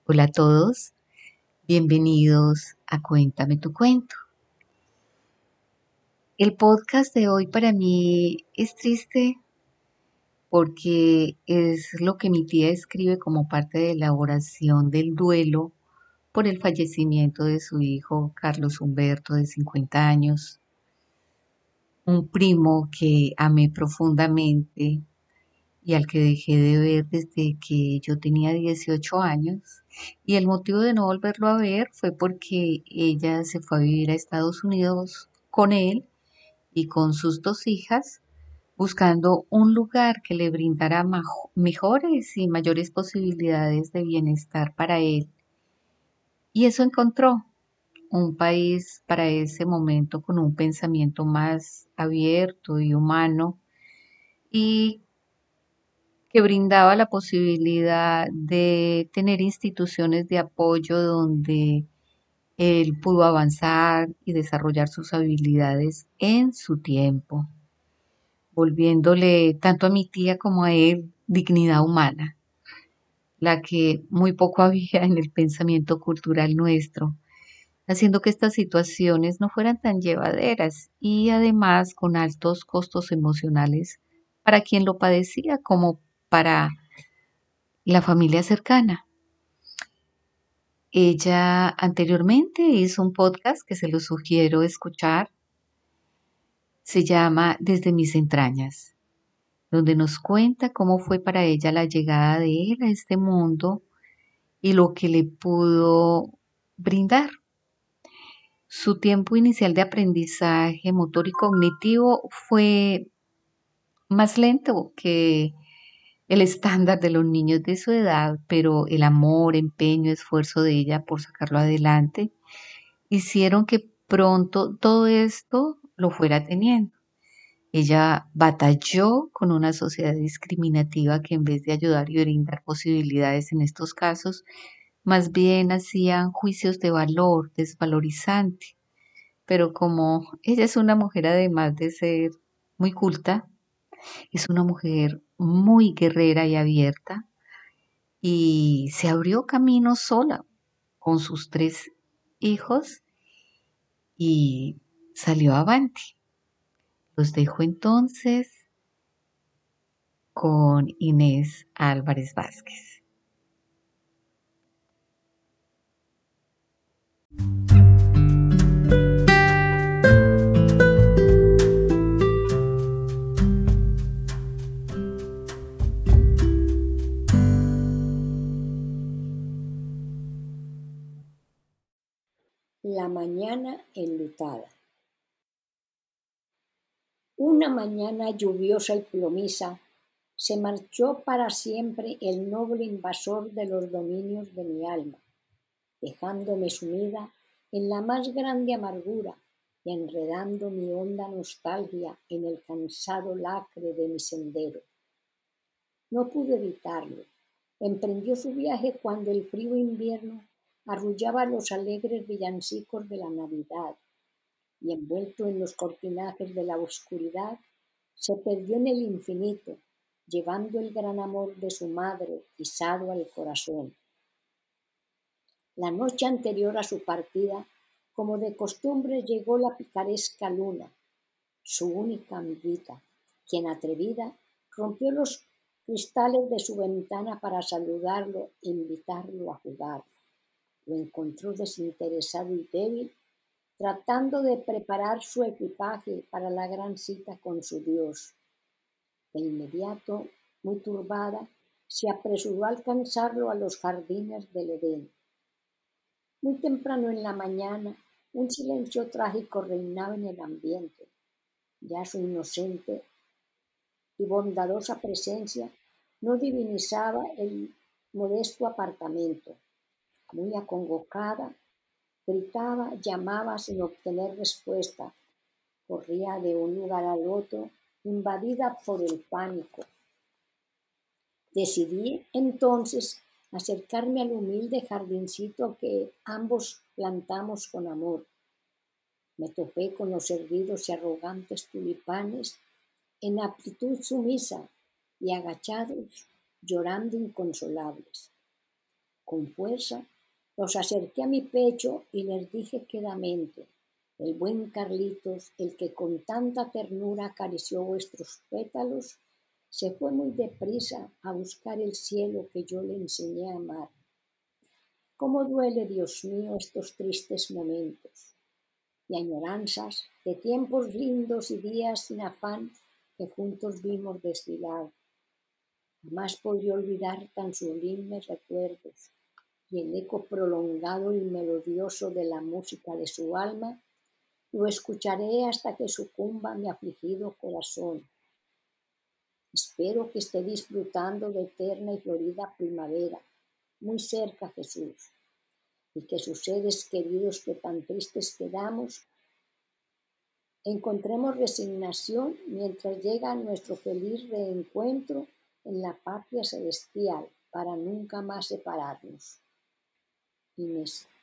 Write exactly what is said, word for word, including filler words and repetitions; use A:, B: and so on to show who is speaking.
A: Hola a todos, bienvenidos a Cuéntame tu cuento. El podcast de hoy para mí es triste porque es lo que mi tía escribe como parte de la elaboración del duelo por el fallecimiento de su hijo Carlos Humberto de cincuenta años, un primo que amé profundamente y al que dejé de ver desde que yo tenía dieciocho años. Y el motivo de no volverlo a ver fue porque ella se fue a vivir a Estados Unidos con él y con sus dos hijas, buscando un lugar que le brindara majo- mejores y mayores posibilidades de bienestar para él. Y eso encontró, un país para ese momento con un pensamiento más abierto y humano y que brindaba la posibilidad de tener instituciones de apoyo donde él pudo avanzar y desarrollar sus habilidades en su tiempo, volviéndole tanto a mi tía como a él dignidad humana, la que muy poco había en el pensamiento cultural nuestro, haciendo que estas situaciones no fueran tan llevaderas y además con altos costos emocionales para quien lo padecía como para la familia cercana. Ella anteriormente hizo un podcast que se lo sugiero escuchar. Se llama Desde mis entrañas, donde nos cuenta cómo fue para ella la llegada de él a este mundo y lo que le pudo brindar. Su tiempo inicial de aprendizaje motor y cognitivo fue más lento que el estándar de los niños de su edad, pero el amor, empeño, esfuerzo de ella por sacarlo adelante hicieron que pronto todo esto lo fuera teniendo. Ella batalló con una sociedad discriminativa que en vez de ayudar y brindar posibilidades en estos casos, más bien hacían juicios de valor desvalorizante. Pero como ella es una mujer además de ser muy culta, es una mujer muy guerrera y abierta y se abrió camino sola con sus tres hijos y salió avante. Los dejo entonces con Inés Álvarez Vázquez.
B: La mañana enlutada. Una mañana lluviosa y plomiza se marchó para siempre el noble invasor de los dominios de mi alma, dejándome sumida en la más grande amargura y enredando mi honda nostalgia en el cansado lacre de mi sendero. No pude evitarlo. Emprendió su viaje cuando el frío invierno arrullaba los alegres villancicos de la Navidad y envuelto en los cortinajes de la oscuridad, se perdió en el infinito, llevando el gran amor de su madre izado al corazón. La noche anterior a su partida, como de costumbre, llegó la picaresca luna, su única amiguita, quien atrevida rompió los cristales de su ventana para saludarlo e invitarlo a jugar. Lo encontró desinteresado y débil, tratando de preparar su equipaje para la gran cita con su Dios. De inmediato, muy turbada, se apresuró a alcanzarlo a los jardines del Edén. Muy temprano en la mañana, un silencio trágico reinaba en el ambiente. Ya su inocente y bondadosa presencia no divinizaba el modesto apartamento. Muy acongojada, gritaba, llamaba sin obtener respuesta. Corría de un lugar al otro, invadida por el pánico. Decidí entonces acercarme al humilde jardincito que ambos plantamos con amor. Me topé con los erguidos y arrogantes tulipanes en actitud sumisa y agachados, llorando inconsolables. Con fuerza los acerqué a mi pecho y les dije quedamente: el buen Carlitos, el que con tanta ternura acarició vuestros pétalos, se fue muy deprisa a buscar el cielo que yo le enseñé a amar. Cómo duele, Dios mío, estos tristes momentos y añoranzas de tiempos lindos y días sin afán que juntos vimos desfilar. Jamás podré olvidar tan sublimes recuerdos, y el eco prolongado y melodioso de la música de su alma lo escucharé hasta que sucumba mi afligido corazón. Espero que esté disfrutando de eterna y florida primavera, muy cerca, Jesús, y que sus seres queridos que tan tristes quedamos encontremos resignación mientras llega nuestro feliz reencuentro en la patria celestial para nunca más separarnos. Inés.